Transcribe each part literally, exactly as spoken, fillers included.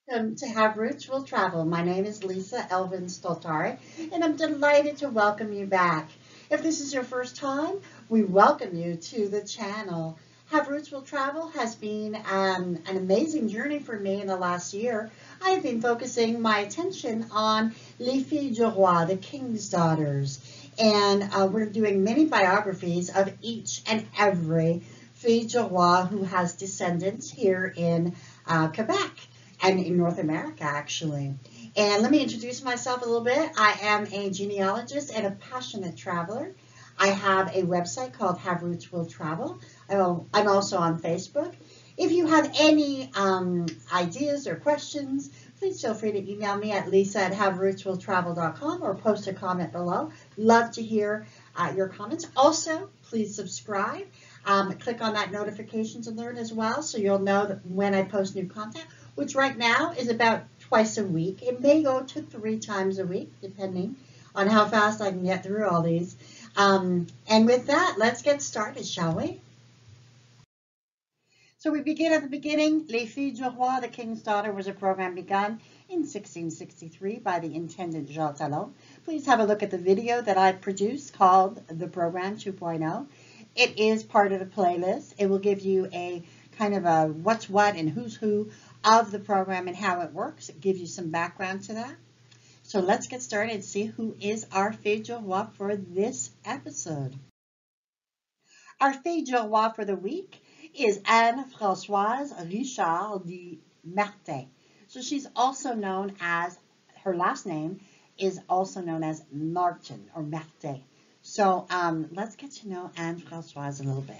Welcome to Have Roots Will Travel. My name is Lisa Elvin Stoltari, and I'm delighted to welcome you back. If this is your first time, we welcome you to the channel. Have Roots Will Travel has been um, an amazing journey for me in the last year. I have been focusing my attention on Les Filles du Roi, the King's Daughters, and uh, we're doing many biographies of each and every Fille du Roi who has descendants here in uh, Quebec and in North America, actually. And let me introduce myself a little bit. I am a genealogist and a passionate traveler. I have a website called Have Roots Will Travel. I'm also on Facebook. If you have any um, ideas or questions, please feel free to email me at lisa at have roots will travel dot com or post a comment below. Love to hear uh, your comments. Also, please subscribe. Um, click on that notifications alert as well so you'll know that when I post new content, which right now is about twice a week. It may go to three times a week, depending on how fast I can get through all these. Um, and with that, let's get started, shall we? So we begin at the beginning. Les Filles du Roi, the King's Daughter, was a program begun in sixteen sixty-three by the intendant Jean Talon. Please have a look at the video that I produced called The Program two point oh. It is part of the playlist. It will give you a kind of a what's what and who's who of the program and how it works. It gives you some background to that. So let's get started and see who is our Fille du Roi for this episode. Our Fille du Roi for the week is Anne-Françoise Richard de Martin. So she's also known as, her last name is also known as Martin or Martin. So um, let's get to know Anne-Françoise a little bit.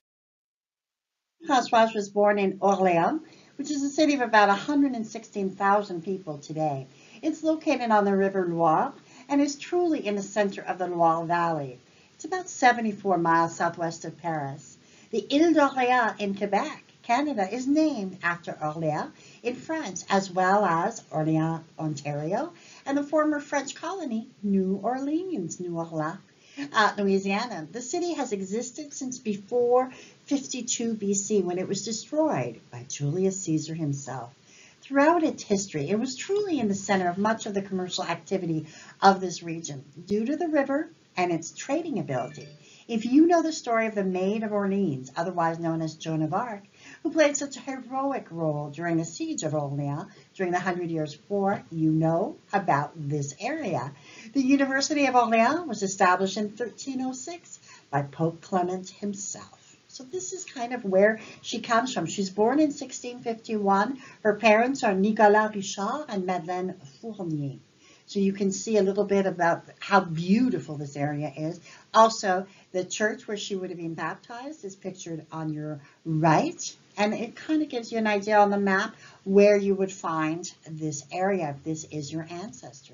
Françoise was born in Orléans, which is a city of about one hundred sixteen thousand people today. It's located on the River Loire and is truly in the center of the Loire Valley. It's about seventy-four miles southwest of Paris. The Ile d'Orléans in Quebec, Canada, is named after Orléans in France, as well as Orléans, Ontario, and the former French colony, New Orleans, New Orleans, uh, Louisiana. The city has existed since before fifty-two B C, when it was destroyed by Julius Caesar himself. Throughout its history, it was truly in the center of much of the commercial activity of this region, due to the river and its trading ability. If you know the story of the Maid of Orleans, otherwise known as Joan of Arc, who played such a heroic role during the siege of Orleans during the Hundred Years' War, you know about this area. The University of Orleans was established in thirteen oh six by Pope Clement himself. So this is kind of where she comes from. She's born in sixteen fifty-one. Her parents are Nicolas Richard and Madeleine Fournier. So you can see a little bit about how beautiful this area is. Also, the church where she would have been baptized is pictured on your right. And it kind of gives you an idea on the map where you would find this area if this is your ancestor.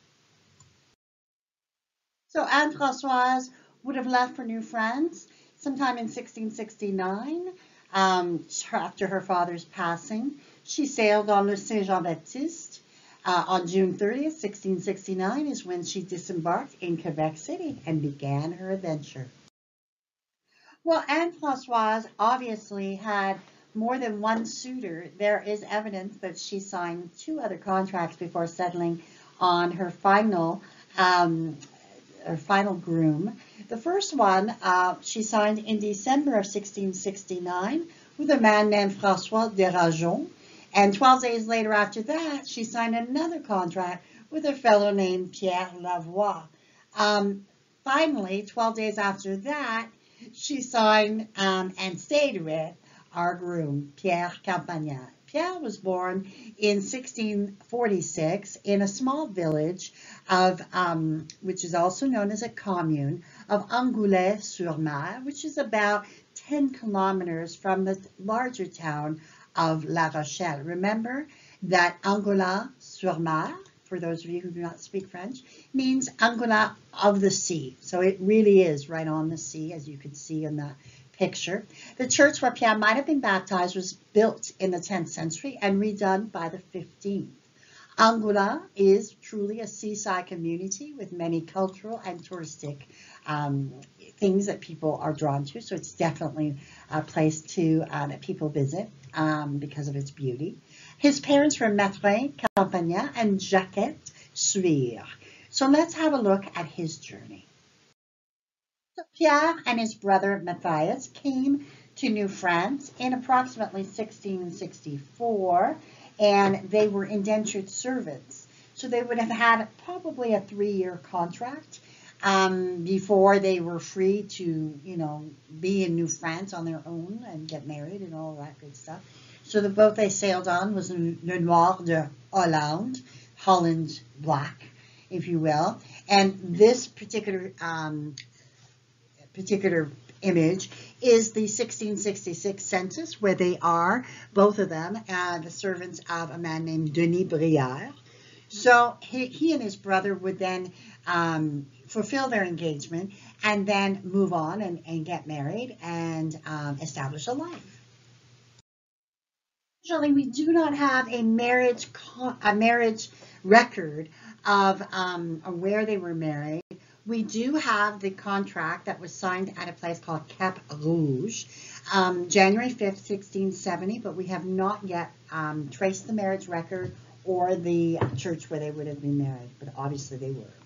So Anne-Françoise would have left for New France sometime in sixteen sixty-nine, um, after her father's passing. She sailed on the Saint Jean-Baptiste. Uh, on June thirtieth, sixteen sixty-nine is when she disembarked in Quebec City and began her adventure. Well, Anne-Françoise obviously had more than one suitor. There is evidence that she signed two other contracts before settling on her final, um, her final groom. The first one uh, she signed in December of sixteen sixty-nine with a man named François Derajon. And twelve days later after that, she signed another contract with a fellow named Pierre Lavoie. Um, finally, twelve days after that, she signed um, and stayed with our groom, Pierre Campagnat. Pierre was born in sixteen forty-six in a small village of, um, which is also known as a commune, of Angoulême-sur-Mer, which is about ten kilometers from the larger town of La Rochelle. Remember that Angoulême-sur-Mer, for those of you who do not speak French, means Angoulême of the sea. So it really is right on the sea, as you can see in the picture. The church where Pierre might have been baptized was built in the tenth century and redone by the fifteenth. Angoulême is truly a seaside community with many cultural and touristic um, things that people are drawn to. So it's definitely a place to uh, that people visit. um, because of its beauty. His parents were Mathurin Campagna and Jacquette Suire. So let's have a look at his journey. So Pierre and his brother Matthias came to New France in approximately sixteen sixty-four, and they were indentured servants. So they would have had probably a three-year contract um, before they were free to, you know, be in New France on their own and get married and all that good stuff. So the boat they sailed on was Le Noir de Hollande, Holland Black, if you will. And this particular um, particular image is the sixteen sixty-six census, where they are, both of them, uh, the servants of a man named Denis Brière. So he, he and his brother would then um, fulfill their engagement and then move on and, and get married and um, establish a life. Usually we do not have a marriage, a marriage record of um, where they were married. We do have the contract that was signed at a place called Cap Rouge, um, January fifth, sixteen seventy, but we have not yet um, traced the marriage record or the church where they would have been married, but obviously they were.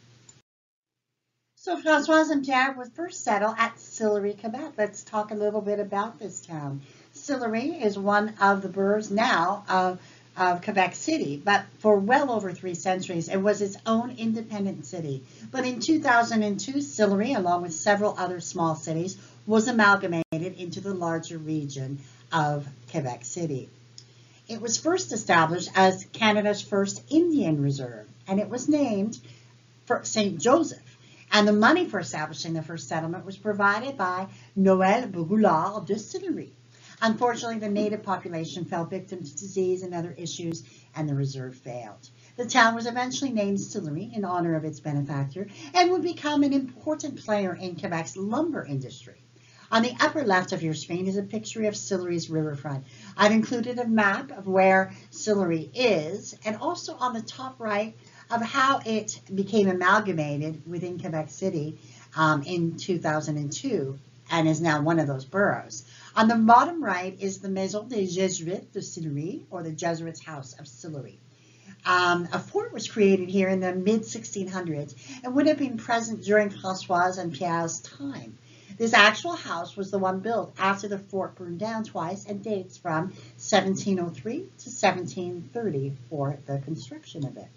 So Françoise and Pierre would first settle at Sillery, Quebec. Let's talk a little bit about this town. Sillery is one of the boroughs now of, of Quebec City, but for well over three centuries, it was its own independent city. But in two thousand two, Sillery, along with several other small cities, was amalgamated into the larger region of Quebec City. It was first established as Canada's first Indian reserve, and it was named for Saint Joseph. And the money for establishing the first settlement was provided by Noël Brulard de Sillery. Unfortunately, the native population fell victim to disease and other issues, and the reserve failed. The town was eventually named Sillery in honor of its benefactor and would become an important player in Quebec's lumber industry. On the upper left of your screen is a picture of Sillery's riverfront. I've included a map of where Sillery is, and also on the top right of how it became amalgamated within Quebec City um, in two thousand two and is now one of those boroughs. On the bottom right is the Maison des Jésuites de Sillery, or the Jesuits' House of Sillery. Um, a fort was created here in the mid sixteen hundreds and would have been present during Françoise and Pierre's time. This actual house was the one built after the fort burned down twice and dates from seventeen oh three to seventeen thirty for the construction of it.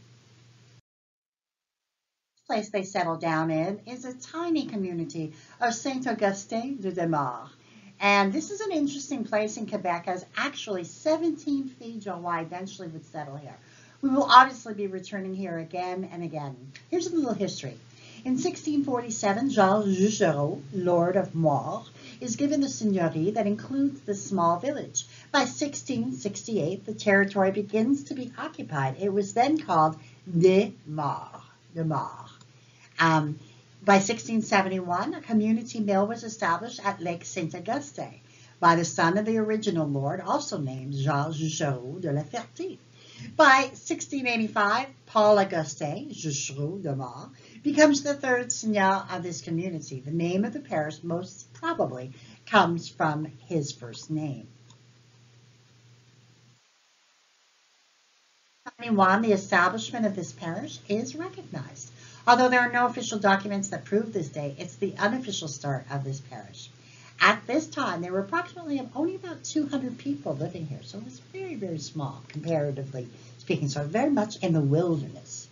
The place they settled down in is a tiny community of Saint-Augustin de Desmaures. And this is an interesting place in Quebec, as actually seventeen Feijoa eventually would settle here. We will obviously be returning here again and again. Here's a little history. In sixteen forty-seven, Georges Juchereau, Lord of Moire, is given the seigneurie that includes this small village. By sixteen sixty-eight, the territory begins to be occupied. It was then called Des Maures. Des Maures. Um, by sixteen seventy-one, a community mill was established at Lake Saint-Augustin by the son of the original lord, also named Georges Juchereau de la Ferté. By sixteen eighty-five, Paul Augustin Juchereau de Maures becomes the third seigneur of this community. The name of the parish most probably comes from his first name. In twenty-one, the establishment of this parish is recognized. Although there are no official documents that prove this date, it's the unofficial start of this parish. At this time, there were approximately only about two hundred people living here, so it's very, very small, comparatively speaking, so very much in the wilderness.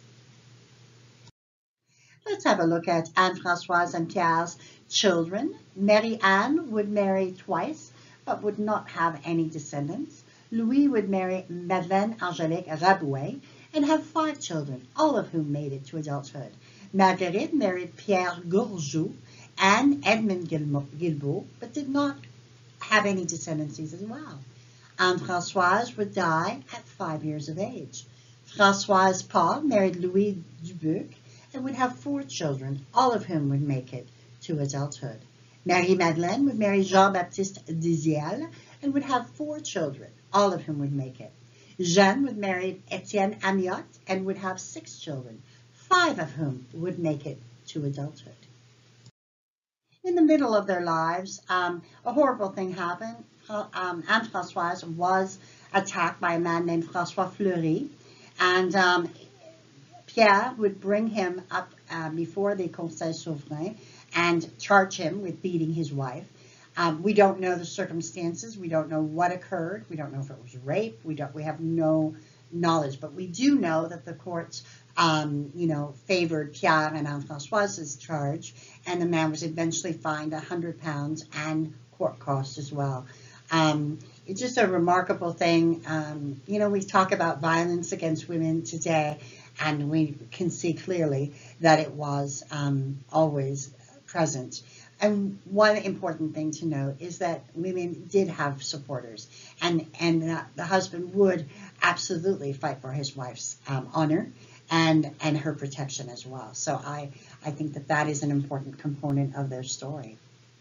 Let's have a look at Anne-Françoise and Pierre's children. Marie-Anne would marry twice, but would not have any descendants. Louis would marry Madeleine Angélique Rabouet and have five children, all of whom made it to adulthood. Marguerite married Pierre Gourgeot and Edmond Guilbeault, but did not have any descendants as well. Anne-Françoise would die at five years of age. Françoise Paul married Louis Dubuc and would have four children, all of whom would make it to adulthood. Marie-Madeleine would marry Jean-Baptiste Diziel and would have four children, all of whom would make it. Jeanne would marry Etienne Amiot and would have six children, five of whom would make it to adulthood. In the middle of their lives, um, a horrible thing happened. um, Anne-Françoise was attacked by a man named François Fleury, and um, Pierre would bring him up uh, before the Conseil Souverain and charge him with beating his wife. Um, we don't know the circumstances. We don't know what occurred. We don't know if it was rape. We don't. We have no knowledge, but we do know that the courts, um, you know, favored Pierre and Anne-Françoise's charge, and the man was eventually fined a hundred pounds and court costs as well. Um, it's just a remarkable thing. Um, you know, we talk about violence against women today, and we can see clearly that it was um, always present. And one important thing to note is that women did have supporters, and, and uh, the husband would absolutely fight for his wife's um, honor and, and her protection as well. So I, I think that that is an important component of their story.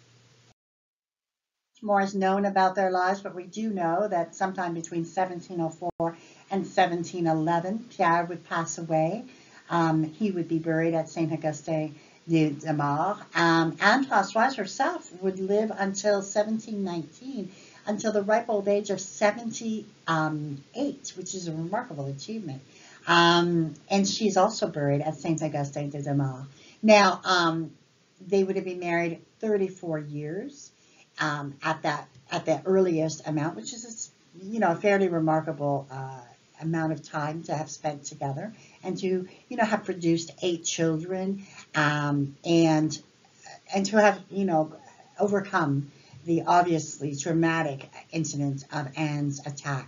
More is known about their lives, but we do know that sometime between seventeen oh four and seventeen eleven, Pierre would pass away. Um, he would be buried at Saint Augustin de Mort. Um, Anne-Françoise herself would live until seventeen nineteen, until the ripe old age of seventy-eight, which is a remarkable achievement. Um, and she's also buried at Saint Augustin de Mort. Now, um, they would have been married thirty-four years um, at that at the earliest amount, which is, you know, a fairly remarkable uh, amount of time to have spent together, and to, you know, have produced eight children, um, and and to have, you know, overcome the obviously traumatic incident of Anne's attack.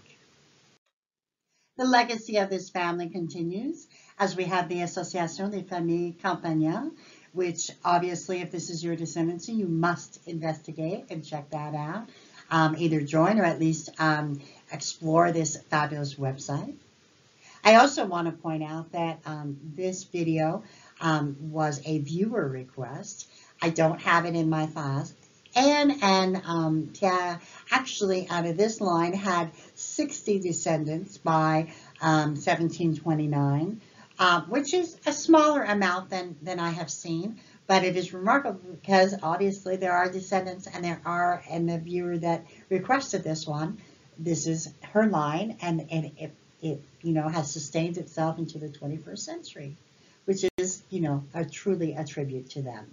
The legacy of this family continues as we have the Association des Familles Campagnat, which obviously, if this is your descendancy, you must investigate and check that out. Um, either join or at least um, explore this fabulous website. I also want to point out that um, this video um, was a viewer request. I don't have it in my files. Anne and um, Pierre actually, out of this line, had sixty descendants by um, seventeen twenty-nine, uh, which is a smaller amount than, than I have seen. But it is remarkable because obviously there are descendants, and there are, and the viewer that requested this one, this is her line, and, and it, it, you know, has sustained itself into the twenty-first century, which is, you know, a, truly a tribute to them.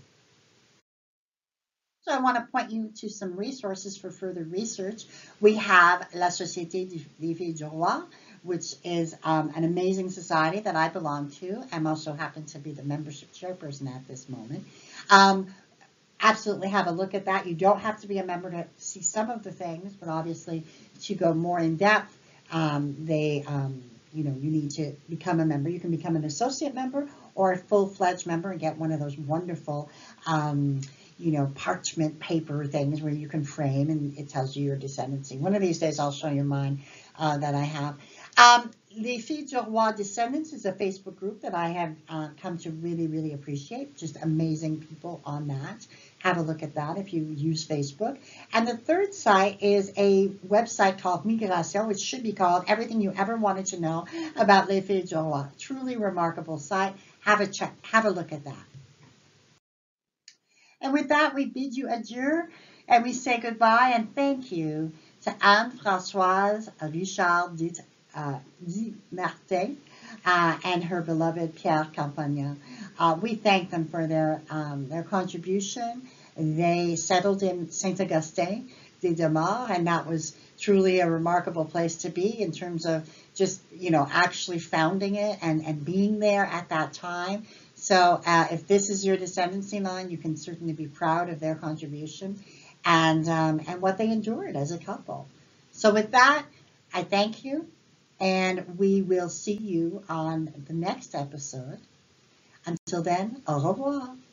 So I want to point you to some resources for further research. We have La Société des Filles du Roi, which is um, an amazing society that I belong to. I'm also happen to be the membership chairperson at this moment. Um, absolutely have a look at that. You don't have to be a member to see some of the things, but obviously to go more in depth, um, they, um, you know, you need to become a member. You can become an associate member or a full-fledged member and get one of those wonderful, um, you know, parchment paper things where you can frame and it tells you your descendancy. One of these days I'll show you mine uh, that I have. Um, Les Filles du Roi Descendants is a Facebook group that I have uh, come to really, really appreciate. Just amazing people on that. Have a look at that if you use Facebook. And the third site is a website called Migration, which should be called Everything You Ever Wanted to Know About Les Filles du Roi. Truly remarkable site. Have a check. Have a look at that. And with that, we bid you adieu, and we say goodbye and thank you to Anne-Françoise Richard Dit, uh, Dit Martin uh, and her beloved Pierre Campagnat. Uh, we thank them for their, um, their contribution. They settled in Saint Augustin de Mort, and that was truly a remarkable place to be in terms of just, you know, actually founding it and, and being there at that time. So uh, if this is your descendancy line, you can certainly be proud of their contribution and, um, and what they endured as a couple. So with that, I thank you, and we will see you on the next episode. Until then, au revoir.